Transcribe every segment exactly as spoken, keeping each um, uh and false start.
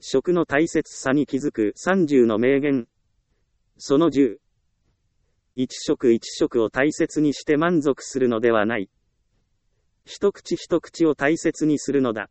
食の大切さに気づくさんじゅうの名言。そのじゅう。一食一食を大切にして満足するのではない。一口一口を大切にするのだ。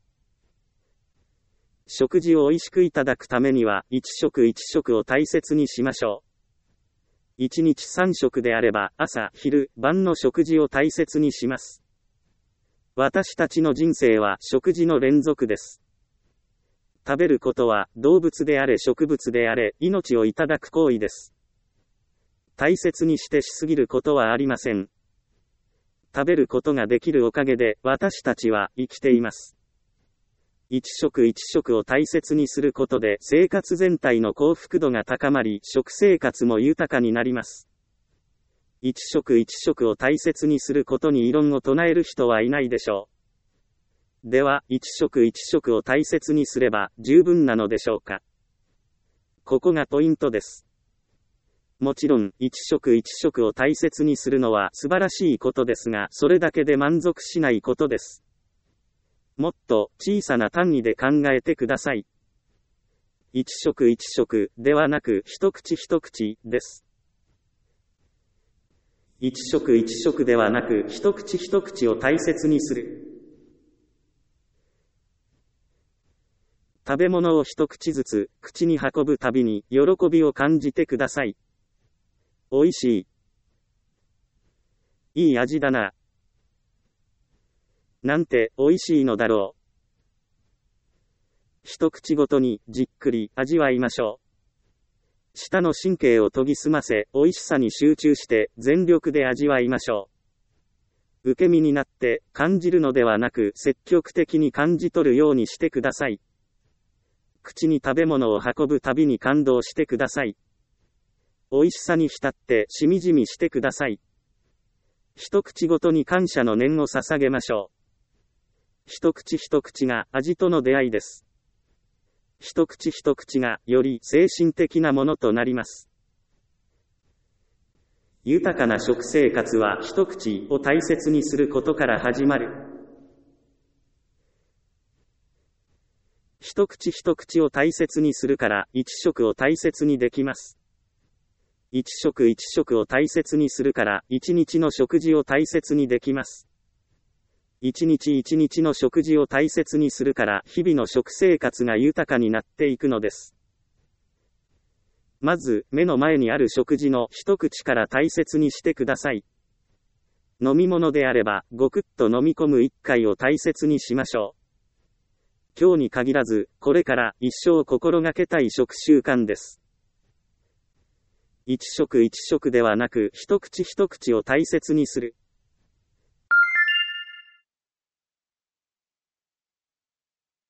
食事を美味しくいただくためには、一食一食を大切にしましょう。一日三食であれば、朝、昼、晩の食事を大切にします。私たちの人生は食事の連続です。食べることは、動物であれ植物であれ、命をいただく行為です。大切にしてしすぎることはありません。食べることができるおかげで、私たちは生きています。一食一食を大切にすることで生活全体の幸福度が高まり、食生活も豊かになります。一食一食を大切にすることに異論を唱える人はいないでしょう。では、一食一食を大切にすれば十分なのでしょうか。ここがポイントです。もちろん、一食一食を大切にするのは素晴らしいことですが、それだけで満足しないことです。もっと小さな単位で考えてください。一食一食ではなく一口一口です。一食一食ではなく一口一口を大切にする。食べ物を一口ずつ口に運ぶたびに喜びを感じてください。おいしい。いい味だな。なんて美味しいのだろう。一口ごとにじっくり味わいましょう。舌の神経を研ぎ澄ませ、美味しさに集中して全力で味わいましょう。受け身になって感じるのではなく積極的に感じ取るようにしてください。口に食べ物を運ぶたびに感動してください。美味しさに浸ってしみじみしてください。一口ごとに感謝の念を捧げましょう。一口一口が味との出会いです。一口一口がより精神的なものとなります。豊かな食生活は一口を大切にすることから始まる。一口一口を大切にするから一食を大切にできます。一食一食を大切にするから一日の食事を大切にできます。一日一日の食事を大切にするから日々の食生活が豊かになっていくのです。まず目の前にある食事の一口から大切にしてください。飲み物であればごくっと飲み込む一回を大切にしましょう。今日に限らずこれから一生心がけたい食習慣です。一食一食ではなく一口一口を大切にする。